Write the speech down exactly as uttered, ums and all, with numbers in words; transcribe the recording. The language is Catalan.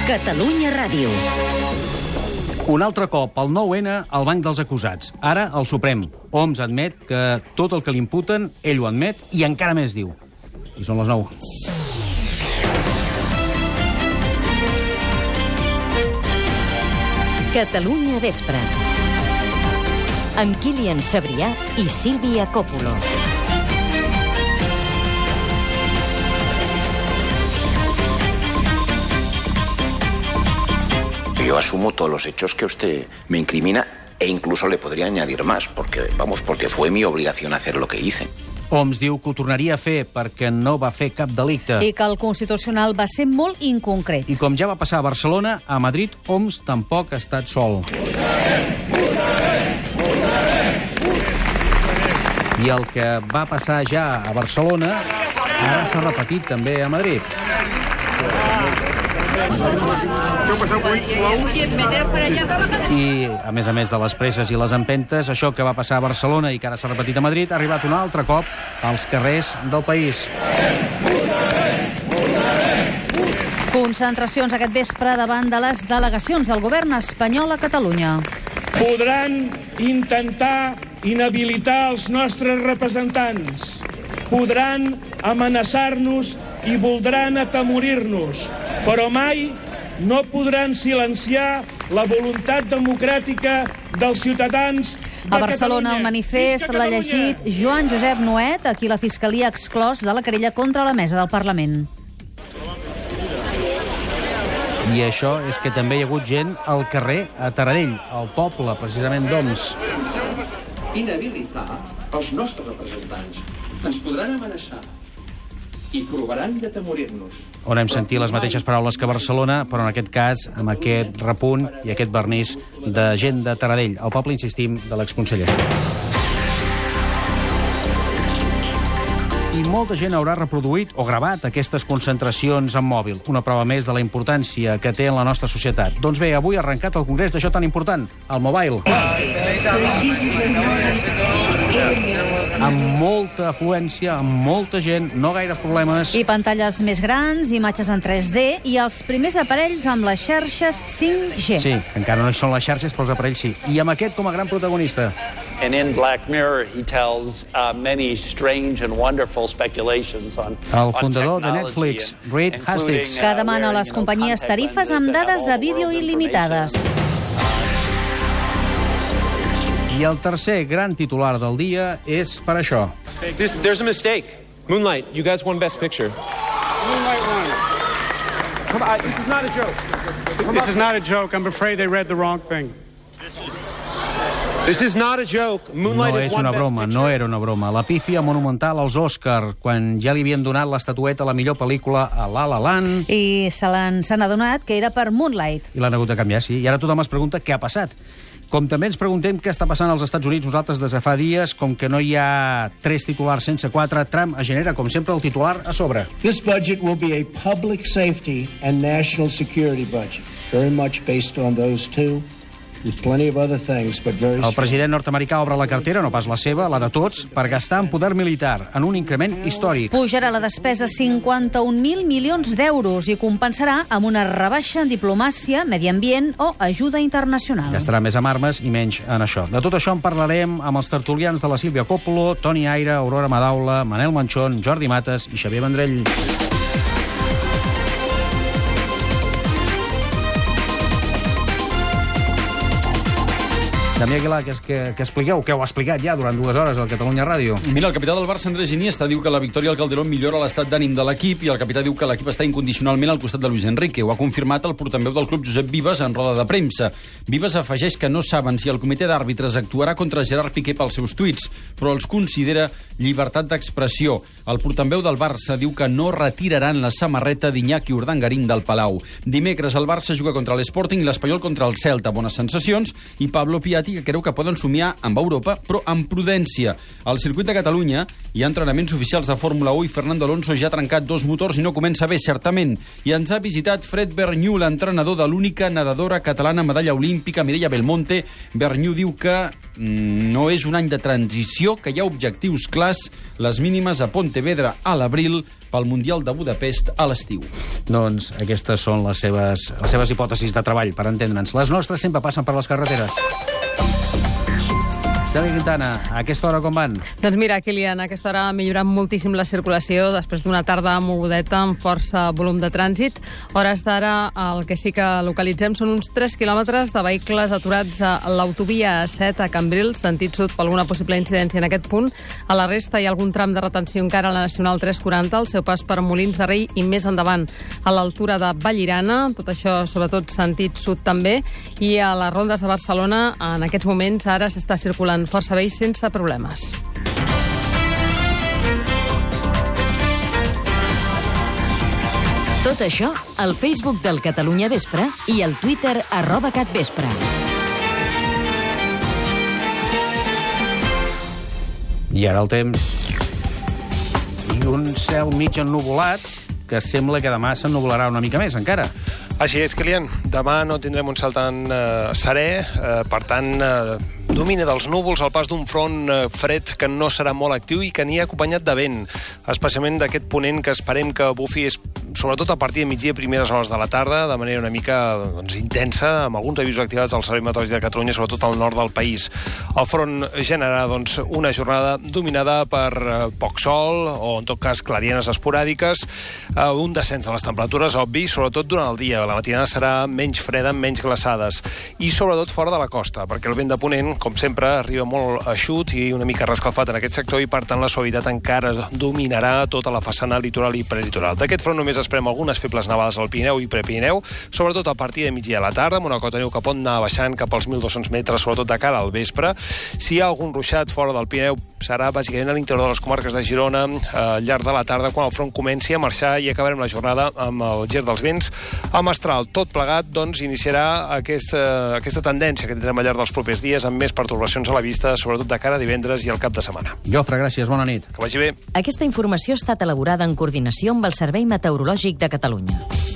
Catalunya Ràdio. Un altre cop, el nou ene al banc dels acusats. Ara, el Suprem. Homs admet que tot el que li imputen, ell ho admet i encara més diu. I són les nou. Catalunya Vespre. Amb Kilian Sabrià i Sílvia Coppola. Yo asumo todos los hechos que usted me incrimina e incluso le podría añadir más, porque, vamos, porque fue mi obligación hacer lo que hice. Homs diu que ho tornaria a fer perquè no va fer cap delicte. I que el Constitucional va ser molt inconcret. I com ja va passar a Barcelona, a Madrid, Homs tampoc ha estat sol. I el que va passar ja a Barcelona, ara s'ha repetit també a Madrid. I, a més a més de les presses i les empentes, això que va passar a Barcelona i que ara s'ha repetit a Madrid, ha arribat un altre cop als carrers del país. Concentracions aquest vespre davant de les delegacions del govern espanyol a Catalunya. Podran intentar inhabilitar els nostres representants. Podran amenaçar-nos i voldran atemorir-nos, però mai no podran silenciar la voluntat democràtica dels ciutadans de Catalunya. A Barcelona, el manifest l'ha llegit Joan Josep Nuet, a qui la Fiscalia ha exclòs de la querella contra la mesa del Parlament. I això és que també hi ha hagut gent al carrer a Taradell, al poble, precisament d'Homs. Inhabilitar els nostres representants. Ens podran amenaçar i provaran d'atemorir-nos. On hem sentit les mateixes paraules que a Barcelona, però en aquest cas amb aquest repunt i aquest vernís de gent de Taradell, el poble, insistim, de l'exconseller. I molta gent haurà reproduït o gravat aquestes concentracions en mòbil, una prova més de la importància que té en la nostra societat. Doncs bé, avui ha arrencat el congrés d'això tan important, el mobile. Amb molta afluència, amb molta gent, no gaires problemes. I pantalles més grans, imatges en tres D i els primers aparells amb les xarxes cinc G. Sí, encara no són les xarxes, però els aparells sí. I amb aquest com a gran protagonista. And in Black Mirror, he tells uh, many strange and wonderful speculations on, el fundador on de Netflix, Reed Hastings, que demana a les companyies tarifes amb dades de vídeo il·limitades. I el tercer gran titular del dia és per això. This, there's a mistake. Moonlight, you guys won Best Picture. Moonlight won. Come on, this is not a joke. This is not a joke. I'm afraid they read the wrong thing. This is not a joke. Moonlight No has és won una Best broma, Picture. no era una broma. La pífia monumental als Òscar, quan ja li havien donat l'estatueta a la millor pel·lícula a La La Land. I se l'han s'han adonat que era per Moonlight. I l'han hagut de canviar, sí. I ara tothom es pregunta què ha passat. Com també ens preguntem què està passant als Estats Units, nosaltres des de fa dies, com que no hi ha tres titulars sense quatre, Trump es genera, com sempre, el titular a sobre. This budget will be a public safety and national security budget, very much based on those two. With plenty of other things, but very El president nord-americà obre la cartera, no pas la seva, la de tots, per gastar en poder militar, en un increment històric. Pujarà la despesa a cinquanta-un mil milions d'euros i compensarà amb una rebaixa en diplomàcia, medi ambient o ajuda internacional. Gastarà més en armes i menys en això. De tot això en parlarem amb els tertulians de la Sílvia Coppola, Toni Aira, Aurora Madaula, Manel Manchón, Jordi Mates i Xavier Vendrell. Damià Aguilar, que, que, que expliqueu, que heu explicat ja durant dues hores al Catalunya Ràdio. Mira, el capità del Barça, Andrés Iniesta, diu que la victòria al Calderón millora l'estat d'ànim de l'equip i el capità diu que l'equip està incondicionalment al costat de Luis Enrique. Ho ha confirmat el portaveu del club, Josep Vives, en roda de premsa. Vives afegeix que no saben si el comitè d'àrbitres actuarà contra Gerard Piqué pels seus tuits, però els considera llibertat d'expressió. El portaveu del Barça diu que no retiraran la samarreta d'Iñaki Urdangarín del Palau. Dimecres el Barça juga contra l'Sporting i l'Espanyol contra el Celta. Bones sensacions. I Pablo Piatti, que creu que poden somiar amb Europa, però amb prudència. Al circuit de Catalunya hi ha entrenaments oficials de Fórmula u i Fernando Alonso ja ha trencat dos motors i no comença bé, certament. I ens ha visitat Fred Berniu, l'entrenador de l'única nedadora catalana medalla olímpica, Mireia Belmonte. Berniu diu que no és un any de transició, que hi ha objectius clars, les mínimes a Pontevedra a l'abril, pel Mundial de Budapest a l'estiu. Doncs aquestes són les seves, les seves hipòtesis de treball, per entendre'ns. Les nostres sempre passen per les carreteres. Cèlia Quintana, a aquesta hora com van? Doncs mira, Kilian, a aquesta hora ha millorat moltíssim la circulació després d'una tarda mogudeta amb força volum de trànsit. Hores d'ara el que sí que localitzem són uns tres quilòmetres de vehicles aturats a l'autovia A set a Cambrils, sentit sud, per alguna possible incidència en aquest punt. A la resta hi ha algun tram de retenció encara a la Nacional tres quaranta, al seu pas per Molins de Rei i més endavant a l'altura de Vallirana, tot això sobretot sentit sud també, i a les rondes de Barcelona en aquests moments ara s'està circulant força bé i sense problemes. Tot això al Facebook del Catalunya Vespre i al Twitter arroba catvespre. I ara el temps. I un cel mig ennuvolat que sembla que demà s'ennuvolarà una mica més, encara. Així és, Kilian. Demà no tindrem un cel tan eh, serè, eh, per tant, eh, domina dels núvols el pas d'un front eh, fred que no serà molt actiu i que n'hi ha acompanyat de vent, especialment d'aquest ponent que esperem que bufi és, sobretot a partir de migdia i primeres hores de la tarda, de manera una mica doncs, intensa, amb alguns avisos activats al Servei Meteorològic de Catalunya, sobretot al nord del país. El front generarà doncs, una jornada dominada per eh, poc sol, o en tot cas clarienes esporàdiques, eh, un descens de les temperatures, obvi, sobretot durant el dia. La matinada serà menys freda, menys glaçades, i sobretot fora de la costa, perquè el vent de ponent, com sempre, arriba molt eixut i una mica rescalfat en aquest sector, i per tant la suavitat encara dominarà tota la façana litoral i prelitoral. D'aquest front només esperem algunes febles nevades al Pirineu i Prepirineu, sobretot a partir de migdia a la tarda, amb una cota de neu que pot anar baixant cap als mil dos-cents metres, sobretot de cara al vespre. Si hi ha algun ruixat fora del Pirineu, serà bàsicament a l'interior de les comarques de Girona al llarg de la tarda, quan el front comenci a marxar, i acabarem la jornada amb el gir dels vents a mestral. Tot plegat, doncs, iniciarà aquesta, aquesta tendència que tindrem al llarg dels propers dies, amb més pertorbacions a la vista, sobretot de cara a divendres i al cap de setmana. Jofre, gràcies, bona nit. Que vagi bé. Aquesta informació ha estat elaborada en coordinació amb el Servei Meteorològic de Catalunya.